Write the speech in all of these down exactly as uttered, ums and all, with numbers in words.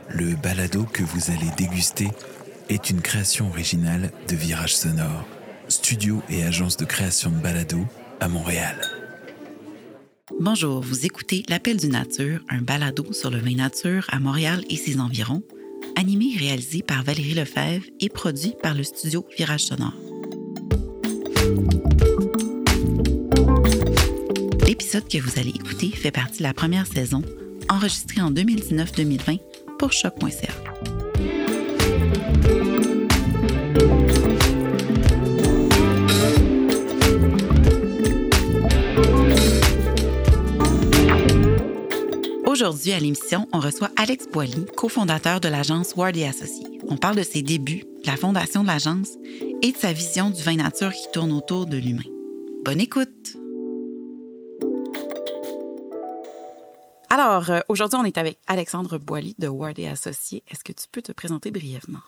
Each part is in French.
Le balado que vous allez déguster est une création originale de Virage Sonore, studio et agence de création de balado à Montréal. Bonjour, vous écoutez L'Appel du Nature, un balado sur le vin nature à Montréal et ses environs, animé et réalisé par Valérie Lefebvre et produit par le studio Virage Sonore. L'épisode que vous allez écouter fait partie de la première saison, enregistrée en deux mille dix-neuf deux mille vingt pour choc point c a. Aujourd'hui, à l'émission, on reçoit Alex Boily, cofondateur de l'agence Ward et Associés. On parle de ses débuts, de la fondation de l'agence et de sa vision du vin nature qui tourne autour de l'humain. Bonne écoute! Alors, euh, aujourd'hui, on est avec Alexandre Boily de Ward et Associés. Est-ce que tu peux te présenter brièvement?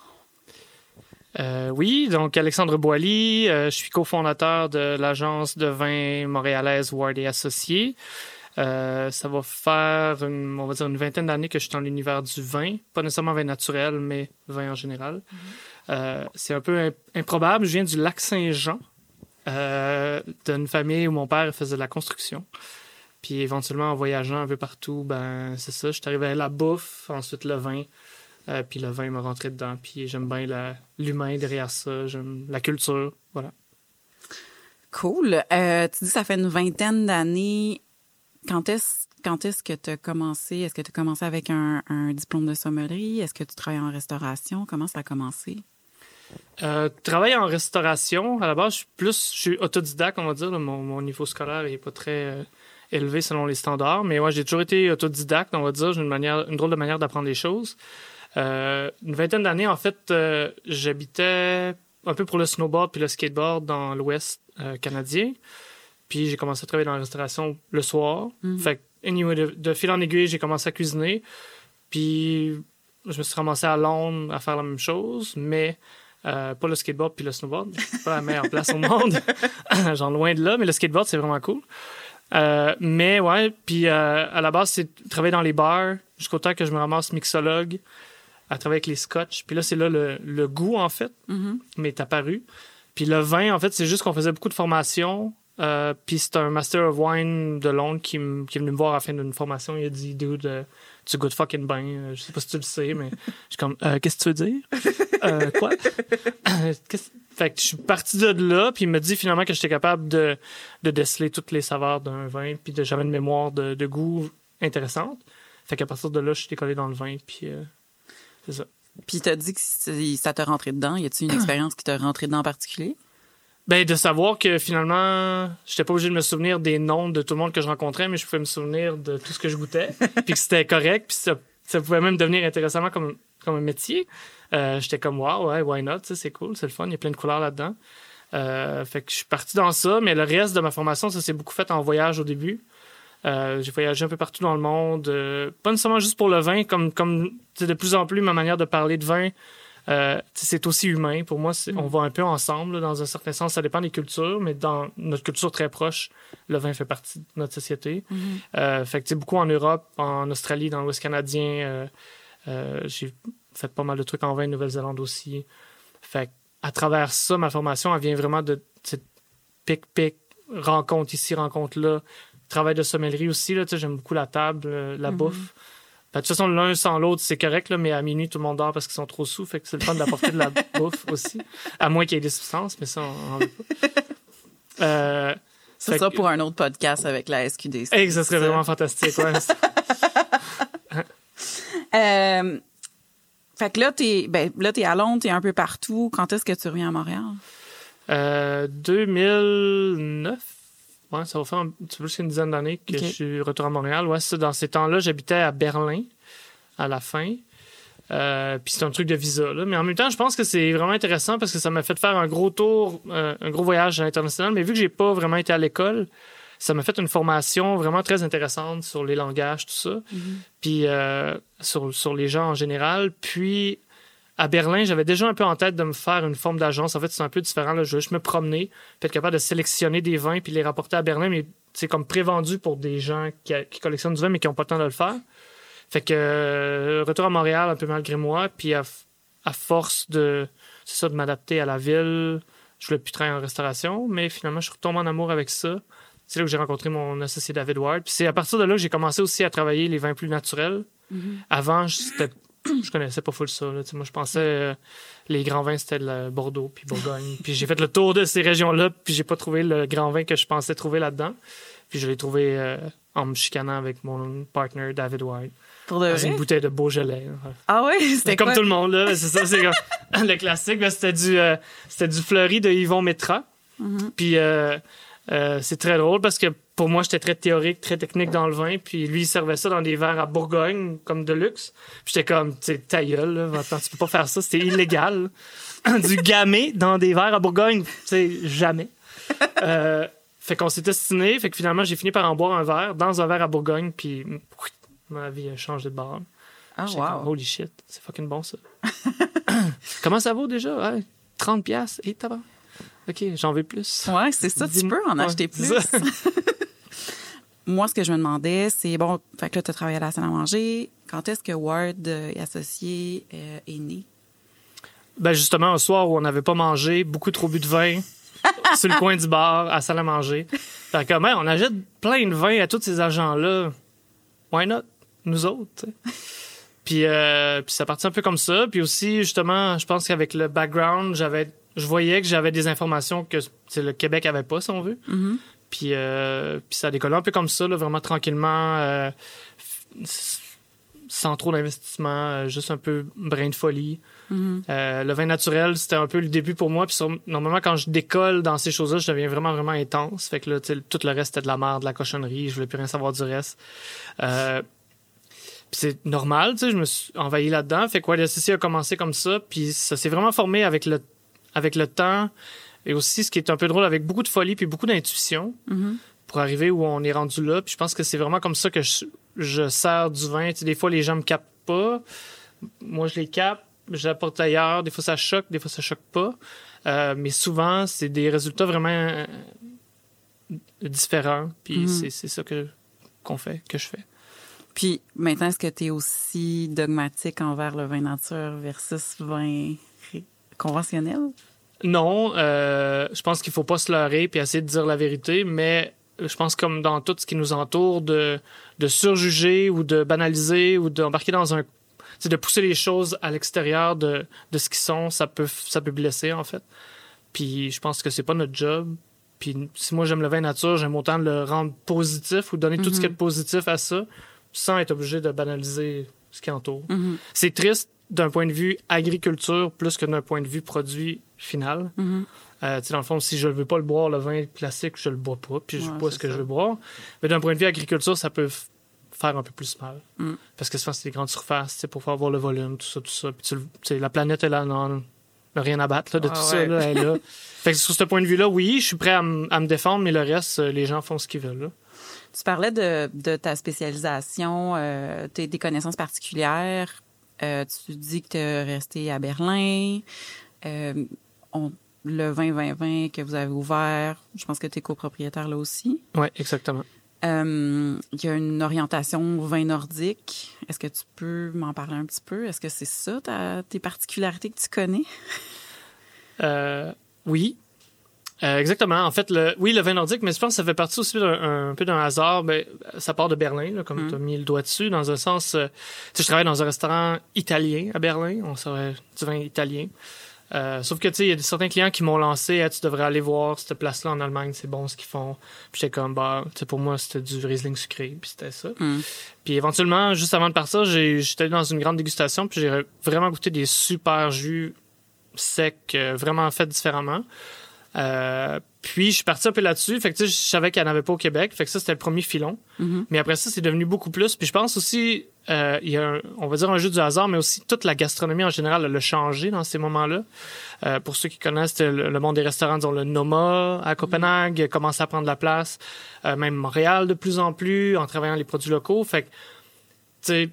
Euh, oui, donc Alexandre Boily, euh, je suis cofondateur de l'agence de vin montréalaise Ward et Associés. Euh, ça va faire une, on va dire une vingtaine d'années que je suis dans l'univers du vin, pas nécessairement vin naturel, mais vin en général. Mm-hmm. Euh, c'est un peu imp- improbable. Je viens du Lac-Saint-Jean, euh, d'une famille où mon père faisait de la construction. Puis éventuellement, en voyageant un peu partout, ben c'est ça, je suis arrivé à la bouffe, ensuite le vin, euh, puis le vin m'a rentré dedans. Puis j'aime bien la, l'humain derrière ça, j'aime la culture, voilà. Cool. Euh, tu dis que ça fait une vingtaine d'années. Quand est-ce, quand est-ce que tu as commencé? Est-ce que tu as commencé avec un, un diplôme de sommellerie? Est-ce que tu travailles en restauration? Comment ça a commencé? Euh, travailler en restauration, à la base, je suis plus, je suis autodidacte, on va dire. Là, mon, mon niveau scolaire n'est pas très euh, élevé selon les standards. Mais ouais, j'ai toujours été autodidacte, on va dire. J'ai une, manière, une drôle de manière d'apprendre les choses. Euh, une vingtaine d'années, en fait, euh, j'habitais un peu pour le snowboard puis le skateboard dans l'Ouest euh, canadien. Puis j'ai commencé à travailler dans la restauration le soir. Mm-hmm. Fait que, anyway, de, de fil en aiguille, j'ai commencé à cuisiner. Puis je me suis ramassé à Londres à faire la même chose, mais euh, pas le skateboard puis le snowboard. C'est pas la meilleure place au monde. Genre loin de là, mais le skateboard, c'est vraiment cool. Euh, mais ouais, puis euh, à la base, c'est travailler dans les bars jusqu'au temps que je me ramasse mixologue à travailler avec les scotch. Puis là, c'est là le, le goût, en fait, mm-hmm. m'est apparu. Puis le vin, en fait, c'est juste qu'on faisait beaucoup de formations. Euh, puis c'est un Master of Wine de Londres qui, m- qui est venu me voir à la fin d'une formation. Il a dit, dude, euh, tu goûtes fucking bien. Euh, je sais pas si tu le sais, mais je suis comme, euh, qu'est-ce que tu veux dire? euh, quoi? Qu'est-ce... Fait que je suis parti de là, puis il me dit finalement que j'étais capable de, de déceler toutes les saveurs d'un vin, puis de, j'avais une mémoire de, de goût intéressante. Fait qu'à partir de là, je suis décollé dans le vin, puis euh, c'est ça. Puis t'as dit que ça t'a rentré dedans. Y a-t-il une expérience qui t'a rentré dedans en particulier? Ben, de savoir que finalement, j'étais pas obligé de me souvenir des noms de tout le monde que je rencontrais, mais je pouvais me souvenir de tout ce que je goûtais, puis que c'était correct, puis ça, ça pouvait même devenir intéressant comme, comme un métier. Euh, j'étais comme, wow, ouais, why not, c'est cool, c'est le fun, il y a plein de couleurs là-dedans. Euh, fait que je suis parti dans ça, mais le reste de ma formation, ça s'est beaucoup fait en voyage au début. Euh, j'ai voyagé un peu partout dans le monde, euh, pas nécessairement juste pour le vin, comme, comme de plus en plus ma manière de parler de vin. Euh, c'est aussi humain. Pour moi, c'est, mm. on va un peu ensemble, là, dans un certain sens. Ça dépend des cultures, mais dans notre culture très proche, le vin fait partie de notre société. Mm-hmm. Euh, fait que, beaucoup en Europe, en Australie, dans l'Ouest canadien, euh, euh, j'ai fait pas mal de trucs en vin, Nouvelle-Zélande aussi. Fait à travers ça, ma formation, elle vient vraiment de pic-pic, rencontre ici, rencontre là. Travail de sommellerie aussi, là, j'aime beaucoup la table, la mm-hmm. bouffe. De toute façon, l'un sans l'autre, c'est correct, là, mais à minuit, tout le monde dort parce qu'ils sont trop sous. Fait que c'est le fun d'apporter de la bouffe aussi. À moins qu'il y ait des substances, mais ça, on n'en veut pas. Euh, ça sera que... pour un autre podcast avec la S Q D C. Hey, ça serait ça. Vraiment fantastique, ouais. euh, fait que là, t'es, ben, là, t'es à Londres, t'es un peu partout. Quand est-ce que tu reviens à Montréal? Euh, deux mille neuf. Ouais, ça va faire un petit peu plus qu'une dizaine d'années que okay. je suis retourné à Montréal. Ouais, c'est, dans ces temps-là, j'habitais à Berlin à la fin. Euh, puis c'est un truc de visa, là. Mais en même temps, je pense que c'est vraiment intéressant parce que ça m'a fait faire un gros tour, euh, un gros voyage international. Mais vu que j'ai pas vraiment été à l'école, ça m'a fait une formation vraiment très intéressante sur les langages, tout ça. Mm-hmm. Puis euh, sur, sur les gens en général. Puis à Berlin, j'avais déjà un peu en tête de me faire une forme d'agence. En fait, c'est un peu différent. Là. Je veux juste me promener, puis être capable de sélectionner des vins puis les rapporter à Berlin, mais c'est comme prévendu pour des gens qui, qui collectionnent du vin mais qui n'ont pas le temps de le faire. Fait que euh, retour à Montréal un peu malgré moi, puis à, à force de, c'est ça, de m'adapter à la ville, je voulais plus travailler en restauration, mais finalement, je suis retombé en amour avec ça. C'est là que j'ai rencontré mon associé David Ward. Puis c'est à partir de là que j'ai commencé aussi à travailler les vins plus naturels. Mm-hmm. Avant, c'était, je connaissais pas full ça. Là. Moi, je pensais euh, les grands vins, c'était le Bordeaux puis Bourgogne. Puis j'ai fait le tour de ces régions-là, puis j'ai pas trouvé le grand vin que je pensais trouver là-dedans. Puis je l'ai trouvé euh, en me chicanant avec mon partner David Ward. Pour de dans vrai? Une bouteille de Beaujolais. Ah oui? C'était comme quoi? tout le monde, là. C'est ça, c'est comme le classique. Ben, c'était, du, euh, c'était du fleuri de Yvon Métra. Mm-hmm. Puis euh, euh, c'est très drôle parce que pour moi, j'étais très théorique, très technique dans le vin. Puis lui, il servait ça dans des verres à Bourgogne, comme de luxe. Puis j'étais comme, tu sais, ta gueule, là. Attends, tu peux pas faire ça. C'était illégal. Du gamay dans des verres à Bourgogne, tu sais, jamais. Euh, fait qu'on s'est destiné. Fait que finalement, j'ai fini par en boire un verre dans un verre à Bourgogne. Puis ma vie a changé de bord. Ah, J'étais wow. comme, holy shit, c'est fucking bon, ça. Comment ça vaut déjà? Ouais, trente piastres. Et tabac. OK, j'en veux plus. Ouais, c'est ça. Tu peux en ouais, acheter plus. Moi, ce que je me demandais, c'est, bon, fait que là, tu as travaillé à la salle à manger. Quand est-ce que Ward et Associés euh, est né? Ben justement, un soir où on n'avait pas mangé, beaucoup trop bu de vin, sur le coin du bar, à la salle à manger. Fait que, ben, on achète plein de vin à tous ces agents-là. Why not? Nous autres, t'sais. Puis, euh, puis ça partit un peu comme ça. Puis aussi, justement, je pense qu'avec le background, j'avais, je voyais que j'avais des informations que le Québec avait pas, si on veut. Mm-hmm. Puis, euh, puis ça a décollé un peu comme ça, là, vraiment tranquillement, euh, sans trop d'investissement, euh, juste un peu brin de folie. Mm-hmm. Euh, le vin naturel, c'était un peu le début pour moi. Puis sur, normalement, quand je décolle dans ces choses-là, je deviens vraiment, vraiment intense. Fait que là, tout le reste, c'était de la merde, de la cochonnerie. Je voulais plus rien savoir du reste. Euh, Puis c'est normal, tu sais, je me suis envahi là-dedans. Fait que ouais, l'associé a commencé comme ça, puis ça s'est vraiment formé avec le, avec le temps. Et aussi, ce qui est un peu drôle, avec beaucoup de folie puis beaucoup d'intuition mm-hmm. pour arriver où on est rendu là. Puis je pense que c'est vraiment comme ça que je, je sers du vin. Tu sais, des fois, les gens me captent pas. Moi, je les capte, je l'apporte ailleurs. Des fois, ça choque, des fois, ça choque pas. Euh, mais souvent, c'est des résultats vraiment euh, différents. Puis mm-hmm. c'est, c'est ça que, qu'on fait, que je fais. Puis maintenant, est-ce que tu es aussi dogmatique envers le vin nature versus vin conventionnel? Non, euh, je pense qu'il faut pas se leurrer puis essayer de dire la vérité, mais je pense comme dans tout ce qui nous entoure, de, de surjuger ou de banaliser ou d'embarquer dans un... C'est de pousser les choses à l'extérieur de, de ce qu'ils sont, ça peut, ça peut blesser, en fait. Puis je pense que c'est pas notre job. Puis si moi, j'aime le vin nature, j'aime autant le rendre positif ou donner mm-hmm. tout ce qui est positif à ça, sans être obligé de banaliser ce qui entoure. Mm-hmm. C'est triste d'un point de vue agriculture plus que d'un point de vue produit final. Mm-hmm. Euh, dans le fond, si je ne veux pas le boire, le vin classique, je le bois pas, puis je ouais, bois ce que ça. je veux boire. Mais d'un point de vue agriculture, ça peut f- faire un peu plus mal. Mm. Parce que souvent, c'est des grandes surfaces pour pouvoir avoir le volume, tout ça, tout ça. Puis tu, la planète est là, non, rien à battre là, de ah, tout ouais. ça. Là, elle est là. Fait que sur ce point de vue-là, oui, je suis prêt à, m- à me défendre, mais le reste, les gens font ce qu'ils veulent. Là. Tu parlais de, de ta spécialisation, euh, tes, des connaissances particulières. Euh, tu dis que tu es resté à Berlin. Euh, on, le vingt vingt vingt que vous avez ouvert, je pense que tu es copropriétaire là aussi. Oui, exactement. Euh, il y a une orientation vin nordique. Est-ce que tu peux m'en parler un petit peu? Est-ce que c'est ça, ta, tes particularités que tu connais? Euh, oui. Euh, exactement. En fait, le, oui, le vin nordique, mais je pense que ça fait partie aussi d'un un peu d'un hasard. Ben, ça part de Berlin, là, comme mm. tu as mis le doigt dessus, dans un sens... Euh, tu sais, je travaille dans un restaurant italien à Berlin. On servait du vin italien. Euh, sauf que, tu sais, il y a certains clients qui m'ont lancé hey, « Tu devrais aller voir cette place-là en Allemagne, c'est bon ce qu'ils font. » Puis j'étais comme, bah, tu sais, pour moi, c'était du Riesling sucré, puis c'était ça. Mm. Puis éventuellement, juste avant de partir, j'ai, j'étais allé dans une grande dégustation, puis j'ai vraiment goûté des super jus secs, euh, vraiment faits différemment. Euh, puis je suis parti un peu là-dessus, fait que tu sais, je savais qu'il n'y en avait pas au Québec, fait que ça c'était le premier filon. Mm-hmm. Mais après ça c'est devenu beaucoup plus. Puis je pense aussi euh, il y a un, on va dire un jeu du hasard, mais aussi toute la gastronomie en général elle a changé dans ces moments-là. Euh, pour ceux qui connaissent le, le monde des restaurants, disons le Noma à Copenhague mm-hmm. commence à prendre la place, euh, même Montréal de plus en plus en travaillant les produits locaux. Fait que tu sais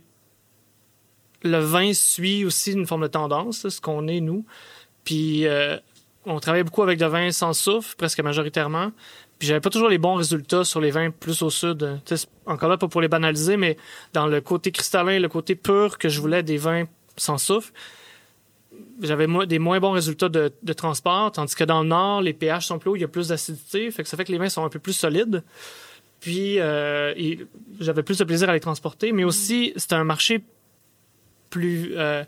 le vin suit aussi une forme de tendance, là, ce qu'on est nous. Puis euh, on travaille beaucoup avec de vin sans soufre, presque majoritairement. Puis j'avais pas toujours les bons résultats sur les vins plus au sud. Tu sais, encore là, pas pour les banaliser, mais dans le côté cristallin, le côté pur que je voulais des vins sans soufre, j'avais mo- des moins bons résultats de, de transport, tandis que dans le nord, les pH sont plus hauts, il y a plus d'acidité, fait que ça fait que les vins sont un peu plus solides. Puis euh, et j'avais plus de plaisir à les transporter, mais aussi, c'était un marché plus, euh,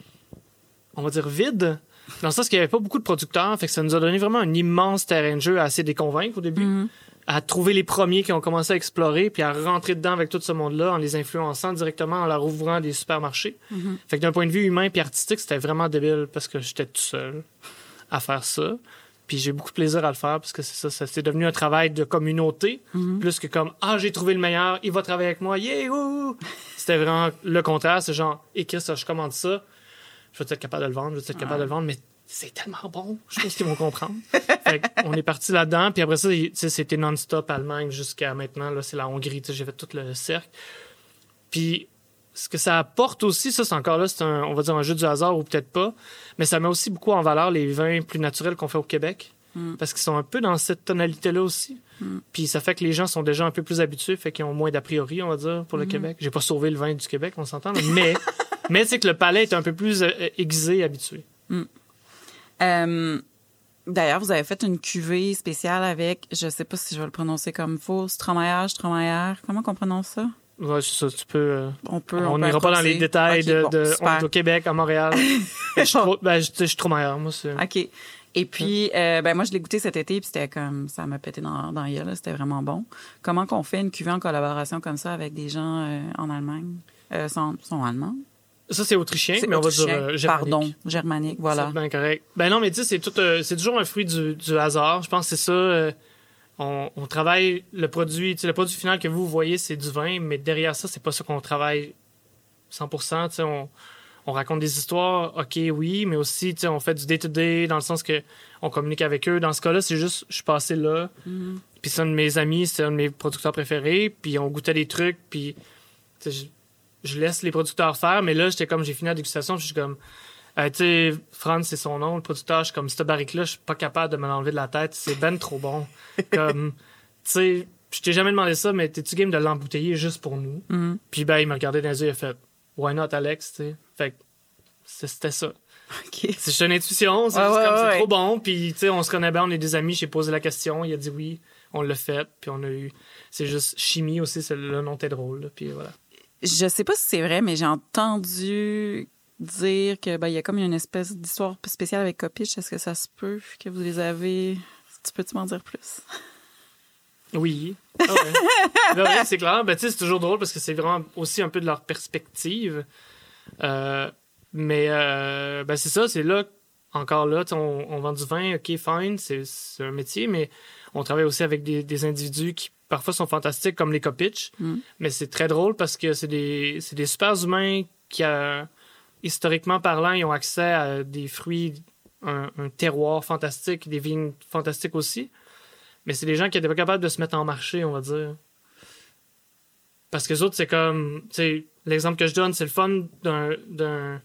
on va dire, vide, dans le sens qu'il n'y avait pas beaucoup de producteurs, fait que ça nous a donné vraiment un immense terrain de jeu à essayer de les convaincre au début, mm-hmm. à trouver les premiers qui ont commencé à explorer, puis à rentrer dedans avec tout ce monde-là en les influençant directement, en leur ouvrant des supermarchés. Mm-hmm. Fait que d'un point de vue humain puis artistique, c'était vraiment débile parce que j'étais tout seul à faire ça. Puis j'ai beaucoup de plaisir à le faire parce que c'est ça, ça c'est devenu un travail de communauté, mm-hmm. plus que comme « Ah, j'ai trouvé le meilleur, il va travailler avec moi, yeah, ouh! » C'était vraiment le contraire, c'est genre « Et qu'est-ce que je commande ça? Je vais être capable de le vendre, je vais être capable ouais. de le vendre, mais c'est tellement bon, je pense qu'ils vont comprendre. » Fait on est parti là-dedans, puis après ça, c'était non-stop Allemagne jusqu'à maintenant, là, c'est la Hongrie, j'ai fait tout le cercle. Puis ce que ça apporte aussi, ça, c'est encore là, c'est un, on va dire un jeu du hasard ou peut-être pas, mais ça met aussi beaucoup en valeur les vins plus naturels qu'on fait au Québec, mm. parce qu'ils sont un peu dans cette tonalité-là aussi. Mm. Puis ça fait que les gens sont déjà un peu plus habitués, fait qu'ils ont moins d'a priori, on va dire, pour le mm. Québec. J'ai pas sauvé le vin du Québec, on s'entend, mais, mais c'est que le palais est un peu plus euh, aiguisé, habitué. Mm. Euh, d'ailleurs, vous avez fait une cuvée spéciale avec, je sais pas si je vais le prononcer comme faux, Stromailleur, Stromailleur. Comment qu'on prononce ça? Ouais, c'est ça, tu peux... Euh, on peut... On n'ira pas dans les détails okay, de... bon, de on est au Québec, à Montréal. je, suis trop, ben, je, je suis trop meilleur, moi. C'est... OK. Et puis, euh, ben moi, je l'ai goûté cet été, puis c'était comme... Ça m'a pété dans, dans la gueule, c'était vraiment bon. Comment qu'on fait une cuvée en collaboration comme ça avec des gens euh, en Allemagne? Euh, sont, sont allemands? Ça, c'est autrichien, c'est mais autrichien. On va dire euh, germanique. Pardon, germanique, voilà. C'est bien correct. Ben non, mais tu sais, c'est, tout, euh, c'est toujours un fruit du, du hasard. Je pense que c'est ça... Euh, On, on travaille le produit, tu sais, le produit final que vous voyez, c'est du vin, mais derrière ça, c'est pas ça qu'on travaille cent pour cent. Tu sais, on, on raconte des histoires, ok, oui, mais aussi, tu sais, on fait du day-to-day dans le sens que on communique avec eux. Dans ce cas-là, c'est juste, je suis passé là, mm-hmm. puis c'est un de mes amis, c'est un de mes producteurs préférés, puis on goûtait des trucs, puis tu sais, je, je laisse les producteurs faire, mais là, j'étais comme, j'ai fini la dégustation, puis je suis comme... Euh, tu sais, Franz, c'est son nom, le producteur. Je suis comme, cette barrique-là, je suis pas capable de me l'enlever de la tête. C'est ben trop bon. Comme, tu sais, je t'ai jamais demandé ça, mais t'es-tu game de l'embouteiller juste pour nous? Mm-hmm. Puis ben, il m'a regardé dans les yeux et a fait, why not, Alex, tu sais? Fait que c'était ça. Okay. C'est juste une intuition, c'est ouais, juste ouais, comme, ouais. c'est trop bon. Puis, tu sais, on se connaît bien, on est des amis. J'ai posé la question, il a dit oui, on l'a fait. Puis on a eu, c'est juste chimie aussi, c'est le nom était drôle. Là, puis voilà. Je sais pas si c'est vrai, mais j'ai entendu dire que ben il y a comme une espèce d'histoire spéciale avec Kopitch. Est-ce que ça se peut que vous les avez? Tu peux-tu m'en dire plus? Oui. Ah ouais. Ben ouais, c'est clair. Ben, tu sais, c'est toujours drôle parce que c'est vraiment aussi un peu de leur perspective. Euh, mais euh, ben, c'est ça, c'est là, encore là, on, on vend du vin, OK, fine, c'est, c'est un métier, mais on travaille aussi avec des, des individus qui parfois sont fantastiques, comme les Kopitch. Mm. Mais c'est très drôle parce que c'est des, c'est des super humains qui, a, historiquement parlant, ils ont accès à des fruits, un, un terroir fantastique, des vignes fantastiques aussi. Mais c'est des gens qui n'étaient pas capables de se mettre en marché, on va dire. Parce que les autres, c'est comme... Tu sais, l'exemple que je donne, c'est le fun d'un, d'un,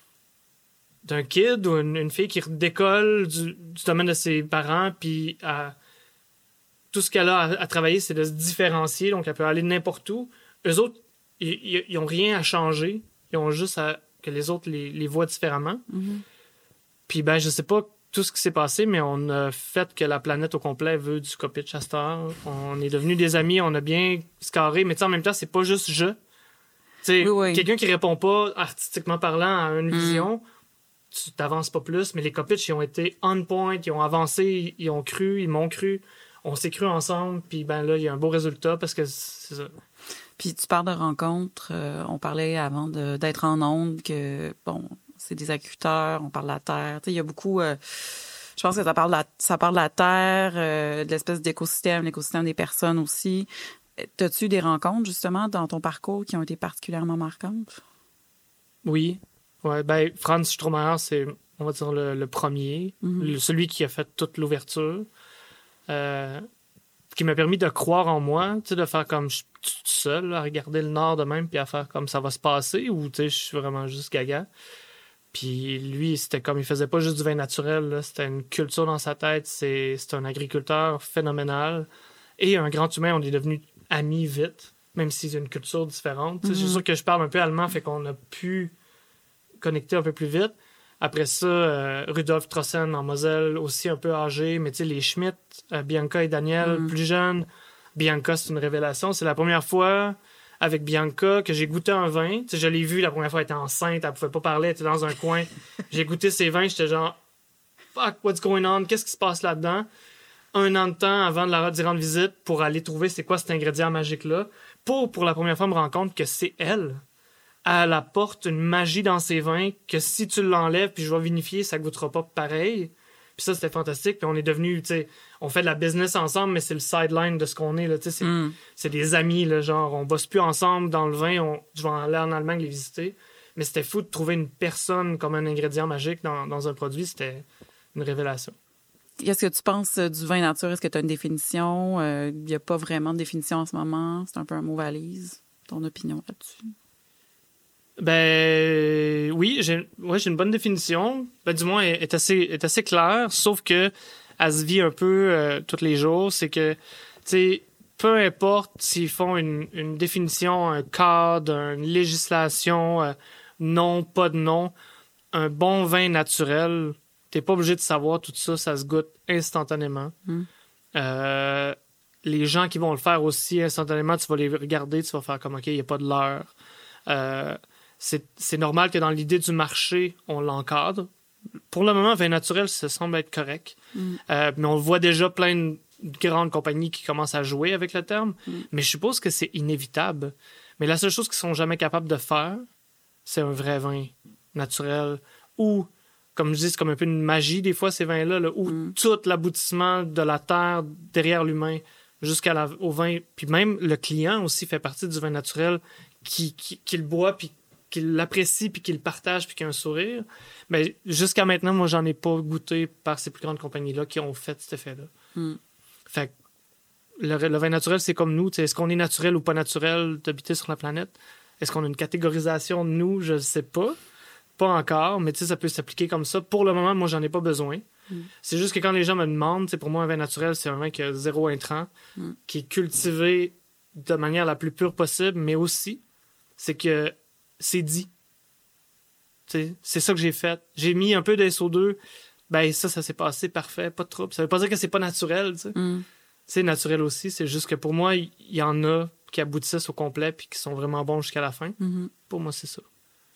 d'un kid ou une, une fille qui décolle du, du domaine de ses parents, puis à, tout ce qu'elle a à, à travailler, c'est de se différencier, donc elle peut aller n'importe où. Eux autres, ils n'ont rien à changer. Ils ont juste à, que les autres les, les voient différemment. Mm-hmm. Puis, ben, je sais pas tout ce qui s'est passé, mais on a fait que la planète au complet veut du Kopitch à cette heure. On est devenus des amis, on a bien scarré, mais en même temps, c'est pas juste je. Oui, oui. Quelqu'un qui répond pas, artistiquement parlant, à une mm. vision, tu t'avances pas plus, mais les Kopitch, ils ont été on point, ils ont avancé, ils ont cru, ils m'ont cru, on s'est cru ensemble, puis ben là, il y a un beau résultat parce que c'est ça. Puis tu parles de rencontres, euh, on parlait avant de, d'être en onde que, bon, c'est des agriculteurs, on parle de la terre. Tu sais, il y a beaucoup... Euh, je pense que ça parle de la, ça parle de la terre, euh, de l'espèce d'écosystème, l'écosystème des personnes aussi. T'as-tu eu des rencontres, justement, dans ton parcours qui ont été particulièrement marquantes? Oui. Ouais, ben, Franz Stromailleur, c'est, on va dire, le, le premier. Mm-hmm. Le, celui qui a fait toute l'ouverture. Euh, qui m'a permis de croire en moi, tu sais, de faire comme je suis tout seul, là, à regarder le Nord de même, puis à faire comme ça va se passer, ou tu sais, je suis vraiment juste gaga. Puis lui, c'était comme, il faisait pas juste du vin naturel, là, c'était une culture dans sa tête. C'est, c'est un agriculteur phénoménal. Et un grand humain, on est devenus amis vite, même s'il y a une culture différente. Mm-hmm. C'est sûr que je parle un peu allemand, fait qu'on a pu connecter un peu plus vite. Après ça, euh, Rudolf Trossen en Moselle, aussi un peu âgé, mais tu sais, les Schmitt, euh, Bianca et Daniel, mm-hmm. plus jeunes. Bianca, c'est une révélation. C'est la première fois avec Bianca que j'ai goûté un vin. Tu sais, je l'ai vue la première fois, elle était enceinte, elle pouvait pas parler, elle était dans un coin. J'ai goûté ses vins, j'étais genre « Fuck, what's going on? Qu'est-ce qui se passe là-dedans? » Un an de temps avant de la d'y rendre visite pour aller trouver c'est quoi cet ingrédient magique-là, pour, pour la première fois, me rendre compte que c'est elle. Elle apporte une magie dans ses vins que si tu l'enlèves puis je vais vinifier, ça goûtera pas pareil. Puis ça, c'était fantastique. Puis on est devenus, tu sais, on fait de la business ensemble, mais c'est le sideline de ce qu'on est, là, tu sais, c'est, mm. c'est des amis, là, genre, on bosse plus ensemble dans le vin, on, je vais aller en Allemagne les visiter. Mais c'était fou de trouver une personne comme un ingrédient magique dans, dans un produit, c'était une révélation. Qu'est-ce que tu penses du vin nature? Est-ce que tu as une définition? Il euh, n'y a pas vraiment de définition en ce moment. C'est un peu un mot valise. Ton opinion là-dessus? Ben oui, j'ai, ouais, j'ai une bonne définition. Ben, du moins, elle est assez, est assez claire, sauf que elle se vit un peu euh, tous les jours. C'est que, tu sais, peu importe s'ils font une, une définition, un cadre, une législation, euh, non, pas de non, un bon vin naturel, t'es pas obligé de savoir tout ça, ça se goûte instantanément. Mm. Euh, les gens qui vont le faire aussi instantanément, tu vas les regarder, tu vas faire comme, OK, il n'y a pas de leurre. Euh, c'est, c'est normal que dans l'idée du marché, on l'encadre. Pour le moment, vin naturel, ça semble être correct. Mm. Euh, mais on voit déjà plein de grandes compagnies qui commencent à jouer avec le terme. Mm. Mais je suppose que c'est inévitable. Mais la seule chose qu'ils sont jamais capables de faire, c'est un vrai vin naturel. Ou, comme je dis, c'est comme un peu une magie, des fois, ces vins-là, là, où mm. tout l'aboutissement de la terre derrière l'humain jusqu'à la, au vin. Puis même le client aussi fait partie du vin naturel qui, qui, qui le boit, puis qu'il l'apprécie, puis qu'il le partage, puis qu'il a un sourire. Mais jusqu'à maintenant, moi, j'en ai pas goûté par ces plus grandes compagnies-là qui ont fait cet effet-là. Mm. Fait que le, le vin naturel, c'est comme nous. Est-ce qu'on est naturel ou pas naturel d'habiter sur la planète? Est-ce qu'on a une catégorisation de nous? Je ne sais pas. Pas encore, mais ça peut s'appliquer comme ça. Pour le moment, moi, j'en ai pas besoin. Mm. C'est juste que quand les gens me demandent, pour moi, un vin naturel, c'est un vin qui a zéro intrant, mm. qui est cultivé de manière la plus pure possible, mais aussi, c'est que c'est dit. T'sais, c'est ça que j'ai fait. J'ai mis un peu de S O deux. Ben, ça, ça s'est passé parfait, pas de trouble. Ça veut pas dire que c'est pas naturel, tu sais. Mm. C'est naturel aussi. C'est juste que pour moi, il y, y en a qui aboutissent au complet puis qui sont vraiment bons jusqu'à la fin. Mm-hmm. Pour moi, c'est ça.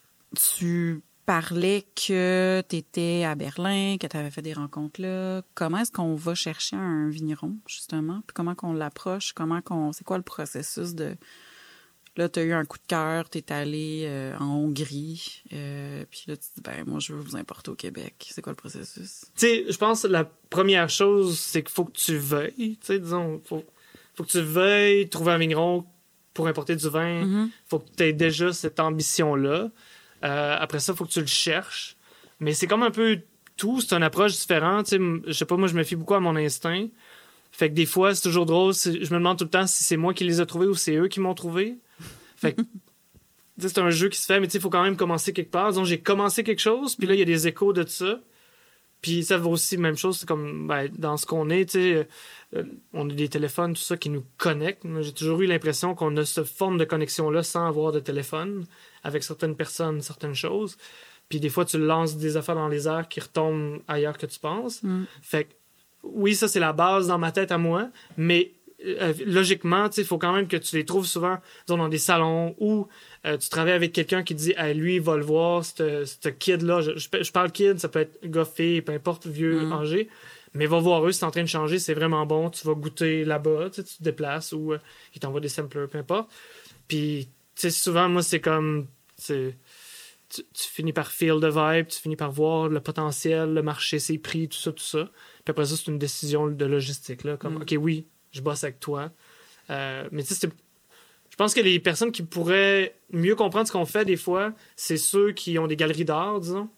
Tu parlais que tu étais à Berlin, que tu avais fait des rencontres là. Comment est-ce qu'on va chercher un vigneron, justement? Puis comment qu'on l'approche? Comment qu'on... C'est quoi le processus de... Là, tu as eu un coup de cœur, tu es allé euh, en Hongrie, euh, puis là, tu te dis, ben, moi, je veux vous importer au Québec. C'est quoi le processus? Tu sais, je pense que la première chose, c'est qu'il faut que tu veuilles, tu sais, disons, faut, faut que tu veuilles trouver un vigneron pour importer du vin. Mm-hmm. Faut que tu aies déjà cette ambition-là. Euh, après ça, il faut que tu le cherches. Mais c'est comme un peu tout, c'est une approche différente. Tu sais, je sais pas, moi, je me fie beaucoup à mon instinct. Fait que des fois, c'est toujours drôle. Je me demande tout le temps si c'est moi qui les ai trouvés ou c'est eux qui m'ont trouvé. Fait que, c'est un jeu qui se fait, mais il faut quand même commencer quelque part. Disons, j'ai commencé quelque chose, puis là, il y a des échos de ça. Puis ça vaut aussi, même chose, c'est comme ben, dans ce qu'on est, tu sais, euh, on a des téléphones, tout ça, qui nous connectent. Moi, j'ai toujours eu l'impression qu'on a cette forme de connexion-là sans avoir de téléphone, avec certaines personnes, certaines choses. Puis des fois, tu lances des affaires dans les airs qui retombent ailleurs que tu penses. Mm. Fait que, oui, ça, c'est la base dans ma tête à moi, mais Euh, logiquement, il faut quand même que tu les trouves souvent disons, dans des salons où euh, tu travailles avec quelqu'un qui dit hey, lui, il va le voir, ce kid-là. Je, je, je parle kid, ça peut être gars, fille, peu importe, vieux, mm. âgé. Mais va voir eux, c'est en train de changer, c'est vraiment bon. Tu vas goûter là-bas, tu te déplaces ou euh, ils t'envoient des samplers, peu importe. Puis, souvent, moi, c'est comme. Tu, tu finis par feel the vibe, tu finis par voir le potentiel, le marché, ses prix, tout ça, tout ça. Puis après ça, c'est une décision de logistique. Là, comme, mm. OK, oui. Je bosse avec toi. Euh, mais tu sais, je pense que les personnes qui pourraient mieux comprendre ce qu'on fait des fois, c'est ceux qui ont des galeries d'art, disons.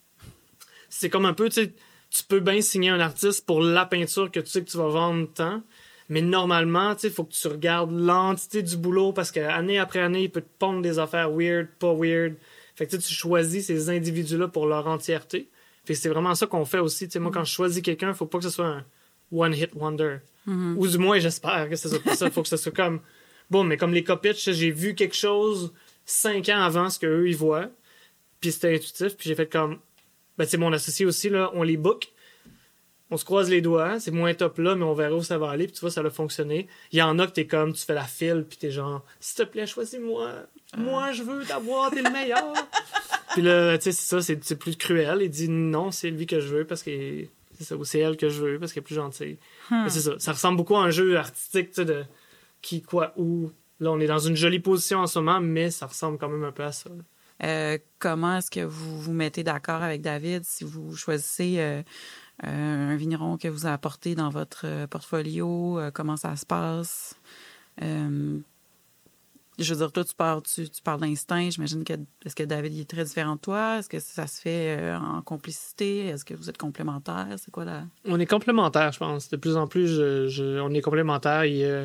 C'est comme un peu, tu sais, tu peux bien signer un artiste pour la peinture que tu sais que tu vas vendre tant, mais normalement, tu sais, il faut que tu regardes l'entité du boulot parce qu'année après année, il peut te pondre des affaires weird, pas weird. Fait que tu choisis ces individus-là pour leur entièreté. Fait que c'est vraiment ça qu'on fait aussi. T'sais, moi, mm-hmm. quand je choisis quelqu'un, il faut pas que ce soit un one-hit wonder. Mm-hmm. Ou du moins, j'espère que ce soit pas ça. Il faut que ce soit comme... Bon, mais comme les Copitch, j'ai vu quelque chose cinq ans avant ce qu'eux, ils voient. Puis c'était intuitif. Puis j'ai fait comme... Ben, tu sais, mon associé aussi, là, on les book. On se croise les doigts. C'est moins top là, mais on verra où ça va aller. Puis tu vois, ça a fonctionné. Il y en a que t'es comme, tu fais la file, puis t'es genre, s'il te plaît, choisis-moi. Moi, je veux t'avoir, t'es le meilleur. Puis là, tu sais, c'est ça, c'est, c'est plus cruel. Il dit, non, c'est lui que je veux parce que c'est ça, ou c'est elle que je veux parce qu'elle est plus gentille. Hmm. C'est ça. Ça ressemble beaucoup à un jeu artistique, tu sais, de qui, quoi, où. Là, on est dans une jolie position en ce moment, mais ça ressemble quand même un peu à ça. Euh, comment est-ce que vous vous mettez d'accord avec David si vous choisissez euh, euh, un vigneron que vous apportez dans votre euh, portfolio? Euh, comment ça se passe? Euh, je veux dire, toi, tu parles, tu, tu parles d'instinct. J'imagine que est-ce que David il est très différent de toi? Est-ce que ça se fait euh, en complicité? Est-ce que vous êtes complémentaires? C'est quoi la... On est complémentaires, je pense. De plus en plus, je, je, on est complémentaires. Il, euh,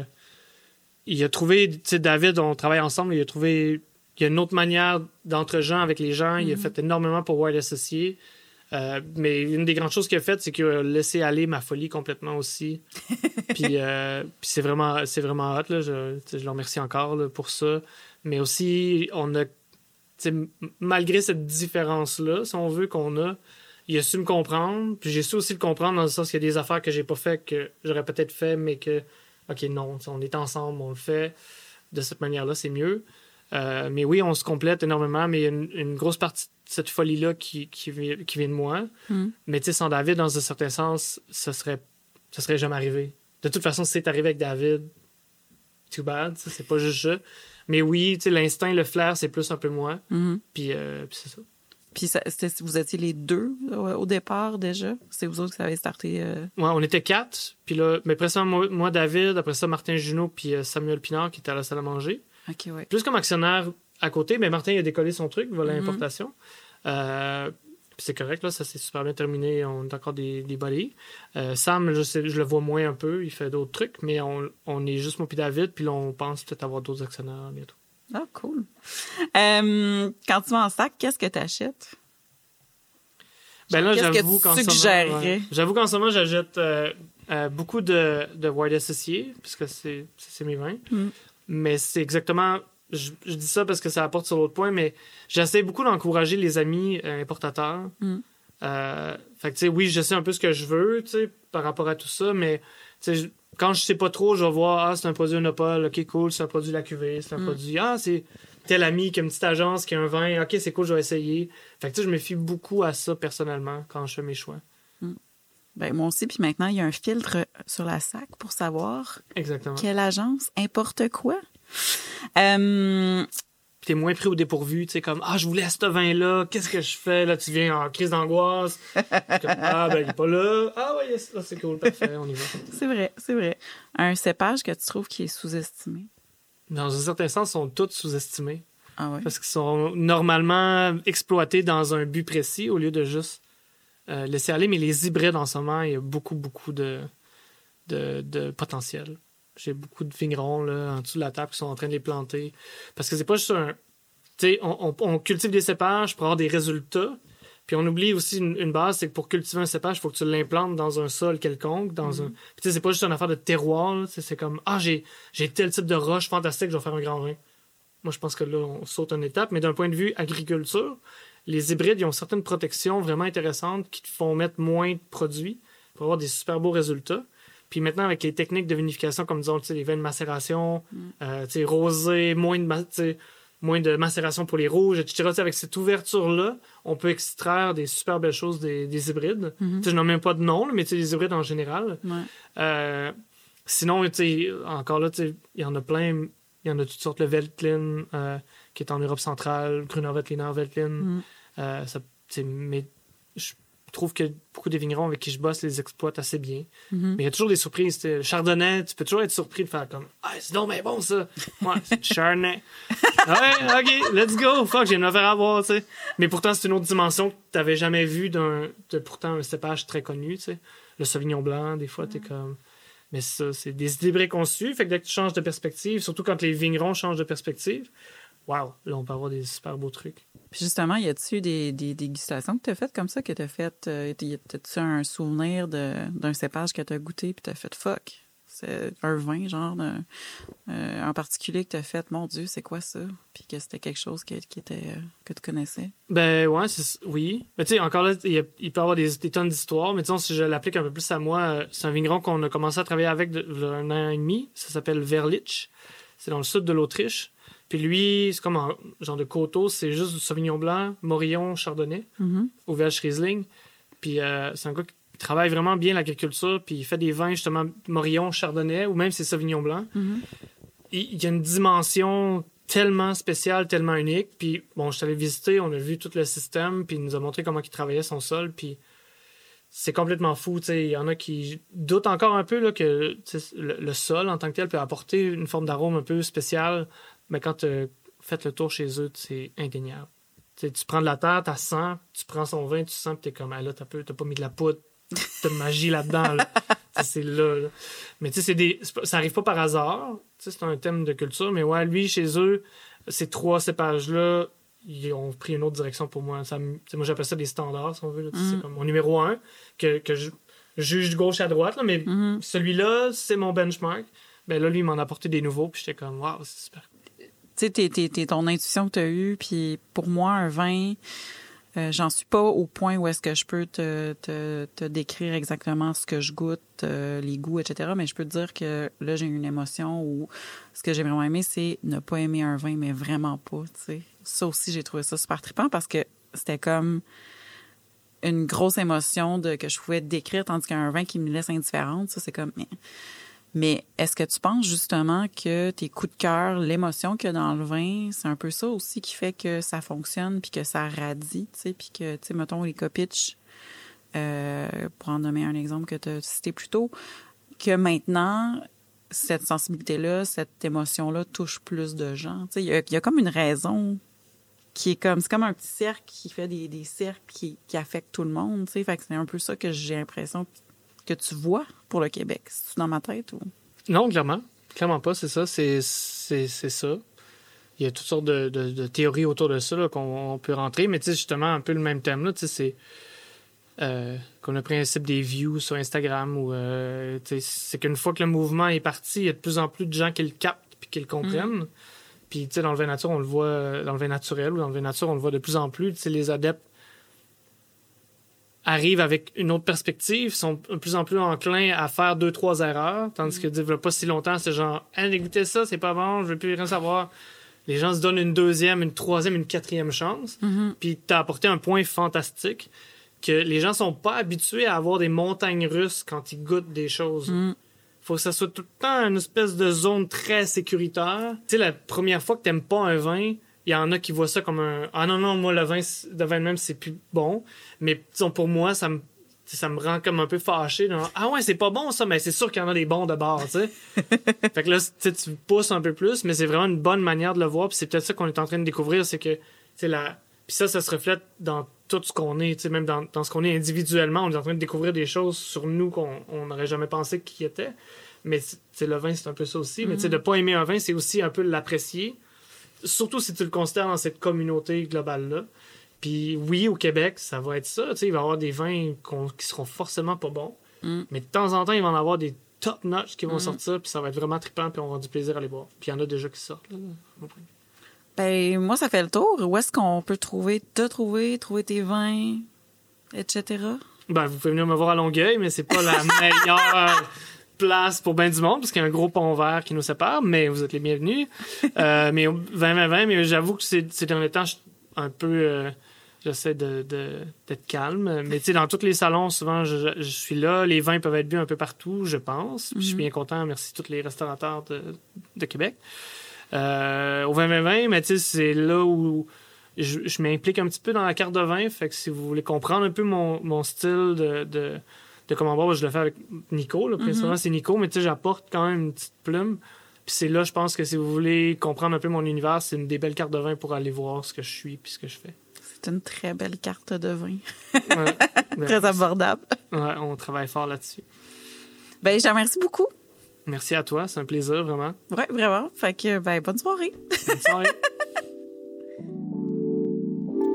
il a trouvé... Tu sais, David, on travaille ensemble. Il a trouvé... Il y a une autre manière d'entre-gens avec les gens. Mm-hmm. Il a fait énormément pour Wild Associé. Euh, mais une des grandes choses qu'il a faites, c'est qu'il a laissé aller ma folie complètement aussi. puis, euh, puis c'est vraiment, c'est vraiment hot. Là. Je, je le remercie encore là, pour ça. Mais aussi, on a, malgré cette différence-là, si on veut qu'on a, il a su me comprendre. Puis j'ai su aussi le comprendre dans le sens qu'il y a des affaires que j'ai pas fait, que j'aurais peut-être fait, mais que, OK, non, on est ensemble, on le fait. De cette manière-là, c'est mieux. Euh, mais oui, on se complète énormément, mais il y a une, une grosse partie de cette folie-là qui, qui, qui vient de moi. Mm. Mais tu sais, sans David, dans un certain sens, ça serait, ça serait jamais arrivé. De toute façon, si c'est arrivé avec David, too bad, ça, c'est pas juste ça. Mais oui, tu sais, l'instinct, le flair, c'est plus un peu moi. Mm-hmm. Puis, euh, puis c'est ça. Puis ça, vous étiez les deux euh, au départ déjà? C'est vous autres qui avez starté? Euh... Ouais, on était quatre. Puis là, mais après ça, moi, moi David, après ça, Martin Junot, puis euh, Samuel Pinard qui était à la salle à manger. Okay, ouais. Plus comme actionnaire à côté, mais Martin il a décollé son truc, voilà mm-hmm. l'importation. Euh, c'est correct, là, ça s'est super bien terminé. On a encore des, des bodies. Euh, Sam, je, sais, je le vois moins un peu, il fait d'autres trucs, mais on, on est juste moi puis David, puis là, on pense peut-être avoir d'autres actionnaires bientôt. Ah, cool. Euh, quand tu vas en sac, qu'est-ce que tu achètes? Ben là, qu'est-ce j'avoue que qu'en tu ce suggérerais? moment, ouais, j'avoue qu'en ce moment, j'achète euh, euh, beaucoup de, de Wild Associé, puisque c'est, c'est mes vins. Mm. Mais c'est exactement... Je, je dis ça parce que ça apporte sur l'autre point, mais j'essaie beaucoup d'encourager les amis euh, importateurs. Mm. Euh, fait que, tu sais, oui, je sais un peu ce que je veux, tu sais, par rapport à tout ça, mais, tu sais, quand je sais pas trop, je vais voir, ah, c'est un produit Unopol, ok, cool, c'est un produit de la cuvée, c'est un mm. produit, ah, c'est tel ami qui a une petite agence, qui a un vin, ok, c'est cool, je vais essayer. Fait que, tu sais, je me fie beaucoup à ça, personnellement, quand je fais mes choix. Mm. Ben, moi aussi, puis maintenant, il y a un filtre sur la sac pour savoir Exactement. Quelle agence importe quoi. Euh... Puis t'es moins pris au dépourvu, tu sais, comme, ah, je voulais ce vin-là, qu'est-ce que je fais? Là, tu viens en crise d'angoisse. Comme, ah, ben, il est pas là. Ah, ouais, yes, là, c'est cool, parfait, on y va. C'est vrai, c'est vrai. Un cépage que tu trouves qui est sous-estimé? Dans un certain sens, ils sont tous sous-estimés. Ah ouais? Parce qu'ils sont normalement exploités dans un but précis au lieu de juste euh, laisser aller. Mais les hybrides, en ce moment, il y a beaucoup, beaucoup de, de, de potentiel. J'ai beaucoup de vignerons là, en dessous de la table qui sont en train de les planter. Parce que c'est pas juste un... Tu sais, on, on, on cultive des cépages pour avoir des résultats. Puis on oublie aussi une, une base, c'est que pour cultiver un cépage, il faut que tu l'implantes dans un sol quelconque. Dans mm-hmm. un... Puis tu sais, c'est pas juste une affaire de terroir. Là, c'est comme, ah, j'ai, j'ai tel type de roche fantastique, je vais faire un grand vin. Moi, je pense que là, on saute une étape. Mais d'un point de vue agriculture, les hybrides, ils ont certaines protections vraiment intéressantes qui te font mettre moins de produits pour avoir des super beaux résultats. Puis maintenant, avec les techniques de vinification, comme disons, les vins de macération, mm. euh, rosé, moins de, ma- moins de macération pour les rouges, et cetera. T'sais, avec cette ouverture-là, on peut extraire des super belles choses des, des hybrides. Mm-hmm. Je n'en mets même pas de nom, mais les hybrides en général. Ouais. Euh, sinon, encore là, il y en a plein. Il y en a toutes sortes. Le Veltlin, euh, qui est en Europe centrale, Gruner Veltliner Veltlin. Mm. Euh, ça, mais je Je trouve que beaucoup des vignerons avec qui je bosse les exploitent assez bien. Mm-hmm. Mais il y a toujours des surprises. Le Chardonnay, tu peux toujours être surpris de faire comme « Ah, c'est donc bien bon, ça! » Ouais, c'est Chardonnay. Ouais, OK, let's go! Fuck, je viens de me faire avoir, tu sais. Mais pourtant, c'est une autre dimension que tu n'avais jamais vue d'un... De, pourtant, un cépage très connu, tu sais. Le Sauvignon blanc, des fois, mm. t'es comme... Mais ça, c'est des idées préconçues. Fait que dès que tu changes de perspective, surtout quand les vignerons changent de perspective, waouh, là, on peut avoir des super beaux trucs. Puis justement, y a-tu des, des dégustations que tu as faites comme ça, que tu as faites? Euh, T'as-tu un souvenir de, d'un cépage que tu as goûté puis tu as fait fuck? C'est un vin, genre, de, euh, en particulier que tu as fait, mon Dieu, c'est quoi ça? Puis que c'était quelque chose qui, qui était, euh, que tu connaissais? Ben ouais, c'est, oui. Mais tu sais, encore là, il, y a, il peut y avoir des, des tonnes d'histoires, mais disons, si je l'applique un peu plus à moi, euh, c'est un vigneron qu'on a commencé à travailler avec de, de, un an et demi. Ça s'appelle Verlich. C'est dans le sud de l'Autriche. Puis lui, c'est comme un genre de coteau, c'est juste du Sauvignon blanc, Morillon, Chardonnay, Mm-hmm. ou Velsch Riesling. Puis euh, c'est un gars qui travaille vraiment bien l'agriculture, puis il fait des vins, justement, Morillon, Chardonnay, ou même c'est Sauvignon blanc. Mm-hmm. Il, il y a une dimension tellement spéciale, tellement unique. Puis bon, je suis allé visiter, on a vu tout le système, puis il nous a montré comment il travaillait son sol, puis c'est complètement fou. Il y en a qui doutent encore un peu là, que le, le sol, en tant que tel, peut apporter une forme d'arôme un peu spéciale. Mais quand tu fais le tour chez eux, c'est indéniable. T'sais, tu prends de la terre, tu sens, tu prends son vin, tu sens, puis t'es comme, ah, là, t'as, peu, t'as pas mis de la poudre, t'as de magie là-dedans. Là. C'est là, là. Mais tu sais, des... ça arrive pas par hasard. T'sais, c'est un thème de culture. Mais ouais, lui, chez eux, ces trois cépages-là, ils ont pris une autre direction pour moi. Ça, moi, j'appelle ça des standards, si on veut. Là. Mm. C'est comme mon numéro un, que, que je juge de gauche à droite. Là, mais mm. celui-là, c'est mon benchmark. Ben là, lui, il m'en a apporté des nouveaux, puis j'étais comme, waouh, c'est super. Tu sais, t'es, t'es, t'es ton intuition que tu as eue, puis pour moi, un vin, euh, j'en suis pas au point où est-ce que je peux te, te, te décrire exactement ce que je goûte, euh, les goûts, et cetera. Mais je peux te dire que là, j'ai une émotion où ce que j'ai vraiment aimé, c'est ne pas aimer un vin, mais vraiment pas, tu sais. Ça aussi, j'ai trouvé ça super trippant parce que c'était comme une grosse émotion de, que je pouvais décrire, tandis qu'un vin qui me laisse indifférente, ça, c'est comme... Mais est-ce que tu penses justement que tes coups de cœur, l'émotion qu'il y a dans le vin, c'est un peu ça aussi qui fait que ça fonctionne puis que ça radie, tu sais, puis que, tu sais, mettons, les Kopitsch, euh, pour en nommer un exemple que tu as cité plus tôt, que maintenant, cette sensibilité-là, cette émotion-là touche plus de gens. Tu sais, il y a, il y a comme une raison qui est comme... C'est comme un petit cercle qui fait des, des cercles qui, qui affectent tout le monde, tu sais. Fait que c'est un peu ça que j'ai l'impression que que tu vois pour le Québec? C'est-tu dans ma tête ou... Non, clairement. Clairement pas, c'est ça. C'est, c'est, c'est ça. Il y a toutes sortes de, de, de théories autour de ça là, qu'on on peut rentrer, mais tu sais, justement, un peu le même thème, là, tu sais, c'est euh, comme le principe des views sur Instagram, où euh, tu sais, c'est qu'une fois que le mouvement est parti, il y a de plus en plus de gens qui le captent et qui le comprennent. Mm. Puis, tu sais, dans le vin nature, on le voit, dans le vin naturel ou dans le vin nature, on le voit de plus en plus, tu sais, les adeptes arrivent avec une autre perspective, sont de plus en plus enclins à faire deux, trois erreurs, tandis que, il n'y a pas si longtemps, c'est genre, hey, écoutez ça, c'est pas bon, je veux plus rien savoir. Les gens se donnent une deuxième, une troisième, une quatrième chance, mm-hmm. puis t'as apporté un point fantastique, que les gens sont pas habitués à avoir des montagnes russes quand ils goûtent des choses. Mm. Faut que ça soit tout le temps une espèce de zone très sécuritaire. Tu sais, la première fois que t'aimes pas un vin, il y en a qui voient ça comme un... Ah non, non, moi, le vin de vin même, c'est plus bon. Mais disons, pour moi, ça me, ça me rend comme un peu fâché. Genre, ah ouais, c'est pas bon ça, mais c'est sûr qu'il y en a des bons de bord, tu sais. Fait que là, tu pousses un peu plus, mais c'est vraiment une bonne manière de le voir. Puis c'est peut-être ça qu'on est en train de découvrir, c'est que, tu la... Puis ça, ça se reflète dans tout ce qu'on est, tu sais, même dans, dans ce qu'on est individuellement. On est en train de découvrir des choses sur nous qu'on n'aurait jamais pensé qu'il y était. Mais, tu sais, le vin, c'est un peu ça aussi. Mm-hmm. Mais, tu sais, de pas aimer un vin, c'est aussi un peu l'apprécier. Surtout si tu le considères dans cette communauté globale-là. Puis oui, au Québec, ça va être ça. Tu sais, il va y avoir des vins qui seront forcément pas bons. Mm. Mais de temps en temps, il va en avoir des top-notch qui vont mm. sortir, puis ça va être vraiment trippant, puis on va avoir du plaisir à les boire. Puis il y en a déjà qui sortent. Là. Ben, moi, ça fait le tour. Où est-ce qu'on peut trouver, te trouver, trouver tes vins, et cetera? Ben, vous pouvez venir me voir à Longueuil, mais c'est pas la meilleure... place pour ben du monde, parce qu'il y a un gros pont vert qui nous sépare, mais vous êtes les bienvenus. euh, mais vingt vingt vingt, mais j'avoue que ces, ces derniers temps, je, un peu, euh, j'essaie de, de, d'être calme. Mais tu sais, dans tous les salons, souvent, je, je suis là. Les vins peuvent être bu un peu partout, je pense. Puis mm-hmm. Je suis bien content. Merci à tous les restaurateurs de, de Québec. Euh, au vingt vingt vingt, mais tu sais, c'est là où je, je m'implique un petit peu dans la carte de vin. Fait que si vous voulez comprendre un peu mon, mon style de... de de comment boire, je le fais avec Nico. Là. Principalement, mm-hmm. c'est Nico, mais tu sais, j'apporte quand même une petite plume. Puis c'est là, je pense que si vous voulez comprendre un peu mon univers, c'est une des belles cartes de vin pour aller voir ce que je suis puis ce que je fais. C'est une très belle carte de vin. Ouais, ben, très abordable. Ouais, on travaille fort là-dessus. Ben, je te remercie beaucoup. Merci à toi, c'est un plaisir, vraiment. Ouais, vraiment. Fait que, ben, bonne soirée. Bonne soirée.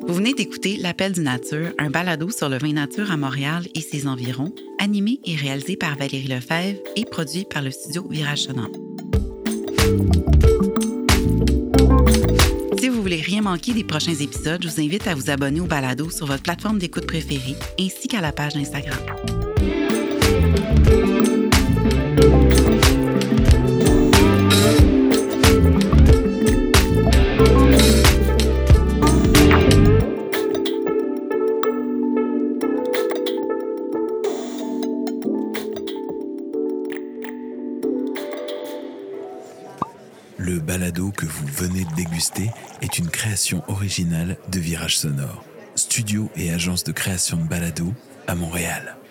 Vous venez d'écouter L'Appel du Nature, un balado sur le vin nature à Montréal et ses environs, animé et réalisé par Valérie Lefebvre et produit par le studio Virage Sonore. Si vous voulez rien manquer des prochains épisodes, je vous invite à vous abonner au balado sur votre plateforme d'écoute préférée ainsi qu'à la page Instagram. Le balado que vous venez de déguster est une création originale de Virage Sonore, studio et agence de création de balado à Montréal.